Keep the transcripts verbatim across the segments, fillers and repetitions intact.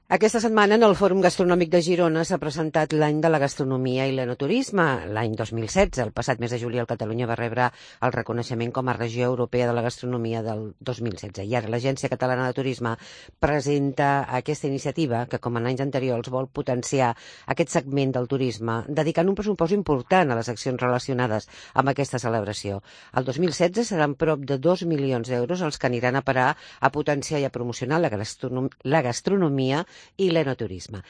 Aquesta setmana en el Fòrum Gastronòmic de Girona s'ha presentat l'any de la gastronomia i l'enoturisme, l'any dos mil setze. El passat mes de juliol Catalunya va rebre el reconeixement com a regió europea de la gastronomia del dos mil setze. I ara l'Agència Catalana de Turisme presenta aquesta iniciativa que, com en anys anteriors, vol potenciar aquest segment del turisme, dedicant un pressupost important a les accions relacionades amb aquesta celebració. El dos mil setze seran prop de dos milions d'euros els que aniran a parar a potenciar i a promocionar la gastronom la gastronomia i l'enoturisme.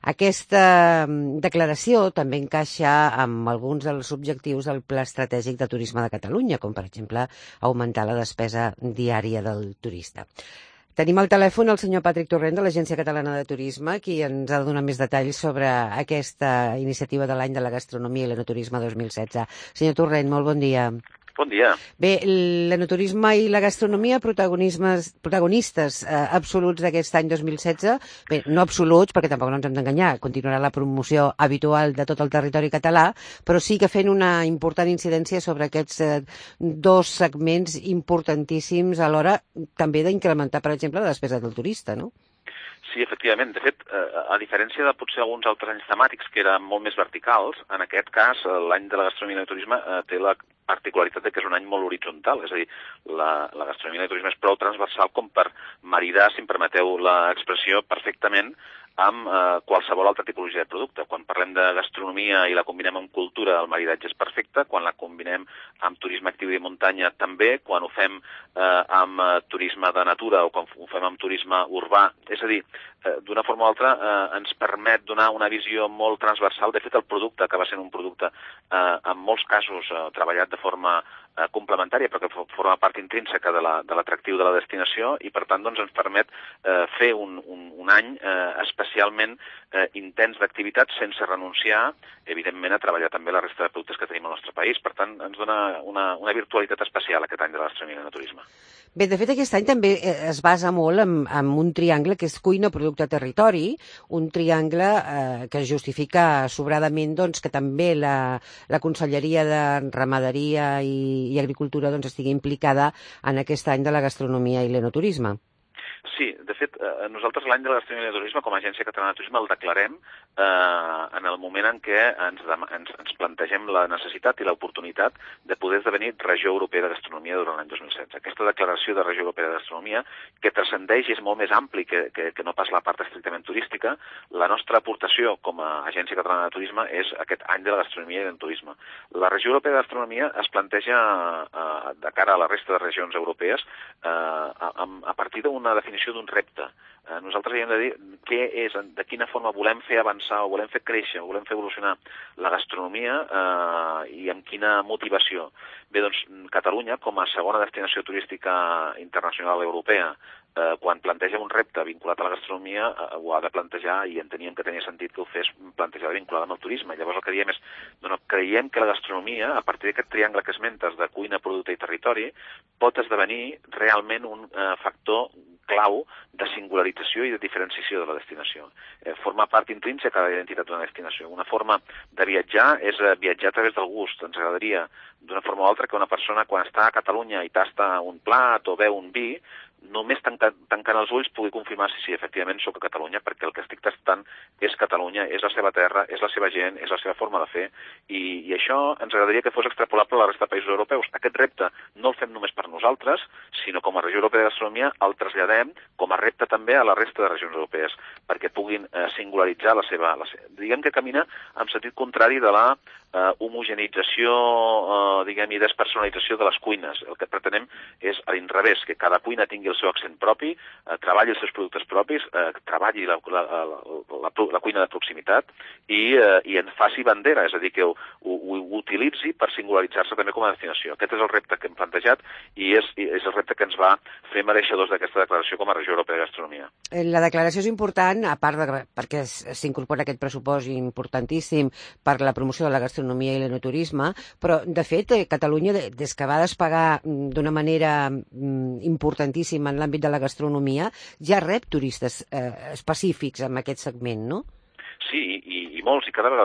Aquesta declaració també encaixa amb alguns dels objectius del Pla Estratègic de Turisme de Catalunya, com per exemple augmentar la despesa diària del turista. Tenim al telèfon el senyor Patrick Torrent de l'Agència Catalana de Turisme, qui ens ha de donar més detalls sobre aquesta iniciativa de l'any de la gastronomia i l'enoturisme dos mil setze. Senyor Torrent, molt bon dia. Bon dia. Bé, l'enoturisme i la gastronomia, protagonistes eh, absoluts d'aquest any dos mil setze, bé, no absoluts, perquè tampoc no ens hem d'enganyar, continuarà la promoció habitual de tot el territori català, però sí que fent una important incidència sobre aquests eh, dos segments importantíssims a l'hora també d'incrementar, per exemple, la despesa del turista, no? Sí, efectivament. De fet, a diferència de potser alguns altres anys temàtics que eren molt més verticals, en aquest cas l'any de la gastronomia i el turisme té la particularitat de que és un any molt horitzontal, és a dir, la, la gastronomia i el turisme és prou transversal com per maridar, si em permeteu l'expressió, perfectament amb eh, qualsevol altra tipologia de producte. Quan parlem de gastronomia i la combinem amb cultura, el maridatge és perfecte. Quan la combinem amb turisme actiu i de muntanya, també. Quan ho fem eh, amb eh, turisme de natura o quan ho fem amb turisme urbà. És a dir, eh, d'una forma o altra eh, ens permet donar una visió molt transversal. De fet, el producte acaba sent un producte eh, en molts casos eh, treballat de forma eh, complementària, però que forma part intrínseca de l'atractiu la, de, de la destinació i, per tant, doncs, ens permet eh, fer un, un, un any eh, especialment eh, intens d'activitat sense renunciar, evidentment, a treballar també la resta de productes que tenim al nostre país. Per tant, ens dona una, una virtualitat especial aquest any de la gastronomia i el turisme. Bé, de fet, aquest any també es basa molt en, en un triangle que és cuina, producte, territori, un triangle eh, que justifica sobradament doncs, que també la, la Conselleria de Ramaderia i, i Agricultura doncs, estigui implicada en aquest any de la gastronomia i l'enoturisme. Sí, de fet, eh, nosaltres l'any de la gastronomia i el turisme, com a Agència Catalana de Turisme, el declarem eh, en el moment en què ens, ens, ens plantegem la necessitat i l'oportunitat de poder esdevenir regió europea de gastronomia durant l'any dos mil setze. Aquesta declaració de regió europea de gastronomia, que transcendeix i és molt més ampli que, que, que no pas la part estrictament turística, la nostra aportació com a Agència Catalana de Turisme és aquest any de la gastronomia i del turisme. La regió europea de gastronomia es planteja eh, de cara a la resta de regions europees eh, a, a partir d'una definició d'un repte. Eh, nosaltres hem de dir què és, de quina forma volem fer avançar o volem fer créixer o volem fer evolucionar la gastronomia eh, i amb quina motivació. Bé, doncs, Catalunya, com a segona destinació turística internacional europea, eh, quan planteja un repte vinculat a la gastronomia, eh, ho ha de plantejar i enteníem que tenia sentit que ho fes plantejada vinculada amb el turisme. Llavors el que diem és, no, creiem que la gastronomia, a partir d'aquest triangle que esmentes de cuina, producte i territori, pot esdevenir realment un eh, factor clau de singularització i de diferenciació de la destinació. Eh, forma part intrínseca de la identitat d'una destinació. Una forma de viatjar és viatjar a través del gust. Ens agradaria, d'una forma o altra, que una persona, quan està a Catalunya i tasta un plat o beu un vi, només tancant, tancant els ulls pugui confirmar si sí, efectivament soc a Catalunya, perquè el que estic tastant és Catalunya, és la seva terra, és la seva gent, és la seva forma de fer, i, i això ens agradaria que fos extrapolable a la resta de països europeus. Aquest repte no el fem només per nosaltres, sinó com a regió europea de gastronomia el traslladem com a repte també a la resta de regions europees, perquè puguin eh, singularitzar la seva, la seva... Diguem que camina en sentit contrari de la eh, homogenització, eh, diguem, i despersonalització de les cuines. El que pretenem és a l'inrevés, que cada cuina tingui el seu accent propi, eh, treballi els seus productes propis, eh, treballi la, la, la, la, la cuina de proximitat i, eh, i en faci bandera, és a dir, que ho, ho, ho utilitzi per singularitzar-se també com a destinació. Aquest és el repte que hem plantejat i és, i és el repte que ens va fer mereixedors d'aquesta declaració com a regió europea de gastronomia. La declaració és important, a part de, perquè s'incorpora aquest pressupost importantíssim per la promoció de la gastronomia i l'enoturisme, però, de fet, Catalunya, des que va despegar d'una manera importantíssima en l'àmbit de la gastronomia, ja rep turistes eh, específics en aquest segment, no? Sí, i, i molts, i cada vegada més.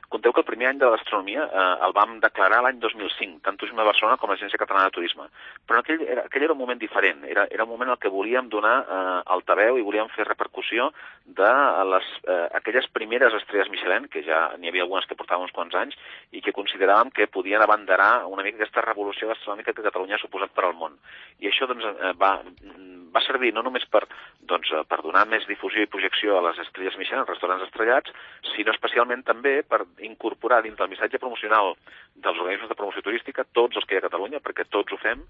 Compteu que el primer any de la gastronomia eh, el vam declarar l'any dos mil cinc, tant Turisme de Barcelona com l'Agència Catalana de Turisme. Però aquell era, aquell era un moment diferent, era, era un moment en què volíem donar eh, altaveu i volíem fer repercussió de les, eh, aquelles primeres estrelles Michelin, que ja n'hi havia algunes que portaven uns quants anys, i que consideràvem que podien abanderar una mica aquesta revolució gastronòmica que Catalunya ha suposat per al món. I això doncs, va, va servir no només per, doncs, per donar més difusió i projecció a les estrelles Michelin, als restaurants estrellats, sinó especialment també per incorporar dins del missatge promocional dels organismes de promoció turística, tots els que hi ha a Catalunya, perquè tots ho fem,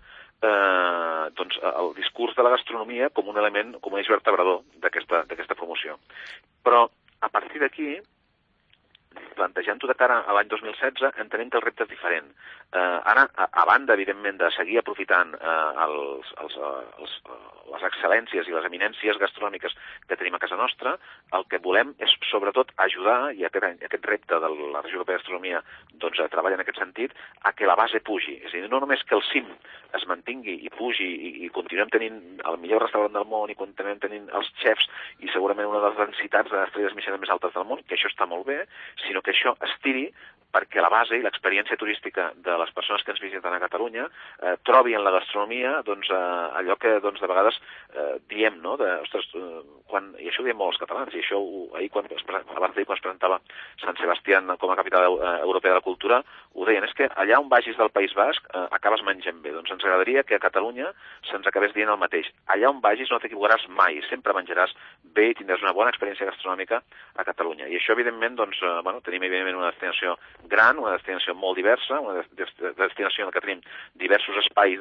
eh, doncs, el discurs de la gastronomia com un element, com un eix vertebrador d'aquesta promoció. Però a partir d'aquí, plantejant-ho de cara a l'any dos mil setze, entenem que el repte és diferent. Eh, ara, a, a banda, evidentment, de seguir aprofitant eh, els, els, els, les excel·lències i les eminències gastronòmiques que tenim a casa nostra, el que volem és, sobretot, ajudar, i aquest, aquest repte de la Regió Europea de Gastronomia doncs, treballa en aquest sentit, a que la base pugi. És a dir, no només que el cim es mantingui i pugi i, i continuem tenint el millor restaurant del món i continuem tenint els xefs i segurament una de les densitats d'estrelles Michelin més altes del món, que això està molt bé, sinó que això estiri perquè la base i l'experiència turística de les persones que ens visiten a Catalunya eh, trobi en la gastronomia doncs, eh, allò que doncs, de vegades eh, diem, no? De, ostres, eh, quan, i això ho diem molt els catalans, i això ho, ahir quan, abans d'ahir quan es presentava Sant Sebastián com a capital eh, europea de la cultura, ho deien, és que allà on vagis del País Basc eh, acabes menjant bé. Doncs ens agradaria que a Catalunya se'ns acabés dient el mateix. Allà on vagis no t'equivocaràs mai, sempre menjaràs bé i tindràs una bona experiència gastronòmica a Catalunya. I això, evidentment, doncs, eh, bueno, tenim evidentment una destinació gran, una destinació molt diversa, una destinació en què tenim diversos espais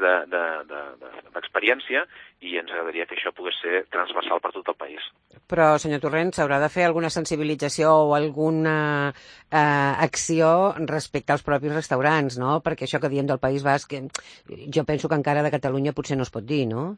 d'experiència de, de, de, i ens agradaria que això pogués ser transversal per tot el país. Però, senyor Torrent, s'haurà de fer alguna sensibilització o alguna eh, acció respecte als propis restaurants, no? Perquè això que diem del País Basc, jo penso que encara de Catalunya potser no es pot dir, no?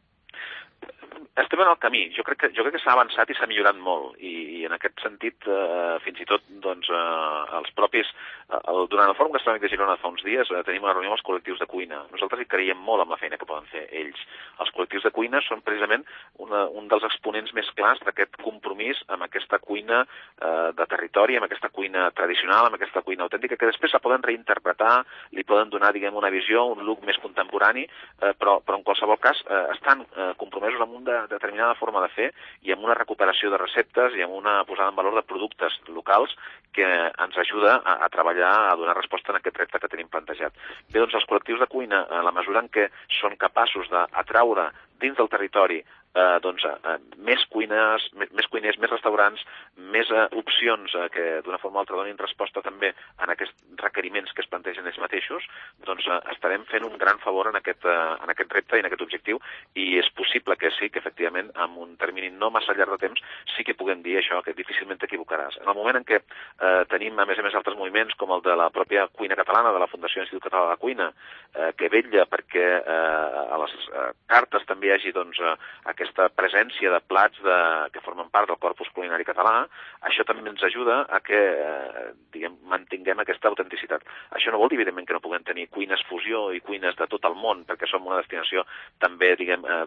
Estem en el camí. Jo crec que, jo crec que s'ha avançat i s'ha millorat molt i, i en aquest sentit eh, fins i tot doncs, eh, els propis eh, el, durant el Fòrum Gastronòmic de Girona fa uns dies eh, tenim una reunió amb els col·lectius de cuina. Nosaltres hi creiem molt amb la feina que poden fer ells. Els col·lectius de cuina són precisament una, un dels exponents més clars d'aquest compromís amb aquesta cuina eh, de territori, amb aquesta cuina tradicional, amb aquesta cuina autèntica, que després la poden reinterpretar, li poden donar diguem una visió, un look més contemporani, eh, però, però en qualsevol cas eh, estan eh, compromesos amb un de determinada forma de fer i amb una recuperació de receptes i amb una posada en valor de productes locals que ens ajuda a, a treballar, a donar resposta en aquest repte que tenim plantejat. Bé, doncs els col·lectius de cuina, en la mesura en què són capaços d'atraure dins del territori eh, doncs, eh, més cuines, més, més cuiners, més restaurants, més eh, opcions eh, que d'una forma o altra donin resposta també en aquests requeriments que es plantegen ells mateixos, doncs eh, estarem fent un gran favor en aquest, eh, en aquest repte i en aquest objectiu i és possible que sí, que efectivament en un termini no massa llarg de temps sí que puguem dir això, que difícilment t'equivocaràs. En el moment en què eh, tenim a més a més altres moviments com el de la pròpia cuina catalana, de la Fundació Institut Català de la Cuina, eh, que vetlla perquè eh, a les eh, cartes també hi hagi doncs, eh, aquesta presència de plats de, que formen part del corpus culinari català, això també ens ajuda a que eh, diguem, mantinguem aquesta autenticitat. Això no vol dir, evidentment, que no puguem tenir cuines fusió i cuines de tot el món, perquè som una destinació també, diguem, eh,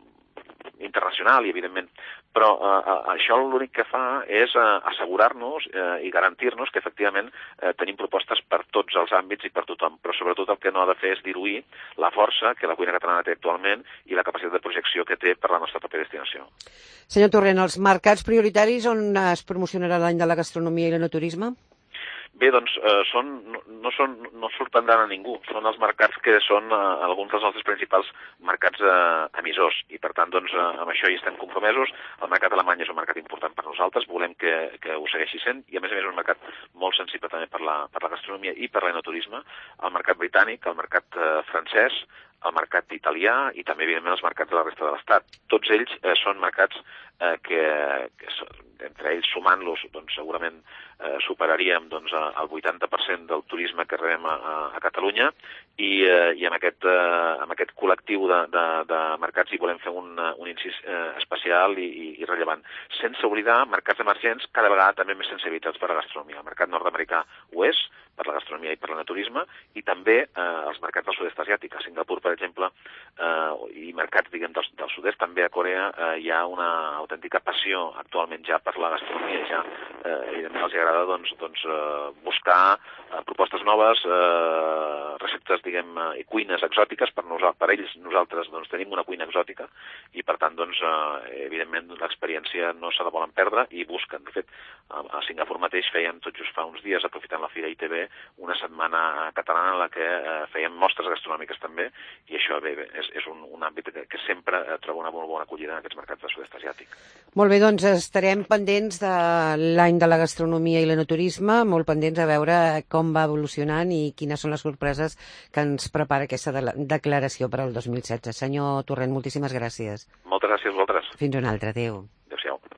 internacional i evidentment, però eh, això l'únic que fa és eh, assegurar-nos eh, i garantir-nos que efectivament eh, tenim propostes per tots els àmbits i per tothom, però sobretot el que no ha de fer és diluir la força que la cuina catalana té actualment i la capacitat de projecció que té per la nostra pròpia destinació. Senyor Torrent, els mercats prioritaris on es promocionarà l'any de la gastronomia i l'enoturisme? Bé, doncs, eh, són, no, no, són, no sorprendran a ningú. Són els mercats que són eh, alguns dels nostres principals mercats eh, emissors i, per tant, doncs, eh, amb això hi estem compromesos. El mercat alemany és un mercat important per nosaltres, volem que, que ho segueixi sent i, a més a més, és un mercat molt sensible també per la, per la gastronomia i per l'enoturisme. El mercat britànic, el mercat eh, francès, el mercat italià i també, evidentment, els mercats de la resta de l'Estat. Tots ells eh, són mercats eh, que, que entre ells sumant-los doncs, segurament eh, superaríem doncs, el vuitanta per cent del turisme que rebem a, a Catalunya i, eh, i amb, aquest, eh, amb aquest col·lectiu de, de, de mercats hi volem fer un, un incís eh, especial i, i, i rellevant. Sense oblidar mercats emergents cada vegada també més sensibilitats per a la gastronomia. El mercat nord-americà ho és, per la gastronomia i per l'enoturisme, i també eh, els mercats del sud-est asiàtic. A Singapur, per per exemple, eh, i mercats, diguem, del, del sud-est, també a Corea eh, hi ha una autèntica passió actualment ja per la gastronomia, ja eh, evidentment els agrada doncs, doncs, eh, buscar eh, propostes noves, eh, receptes, diguem, i cuines exòtiques. Per, nosaltres, per ells, nosaltres doncs, tenim una cuina exòtica i, per tant, doncs, eh, evidentment, l'experiència no se la volen perdre i busquen. De fet, a, a Singapur mateix fèiem tot just fa uns dies, aprofitant la Fira I T V, una setmana catalana en la que eh, fèiem mostres gastronòmiques també, i això bé, bé és, és un, un àmbit que, que sempre eh, troba una molt bona acollida en aquests mercats del sud-est asiàtic. Molt bé, doncs estarem pendents de l'any de la gastronomia i l'enoturisme, molt pendents a veure com va evolucionant i quines són les sorpreses que ens prepara aquesta de declaració per al dos mil setze. Senyor Torrent, moltíssimes gràcies. Moltes gràcies a vosaltres. Fins una altra, adéu. Adéu-siau.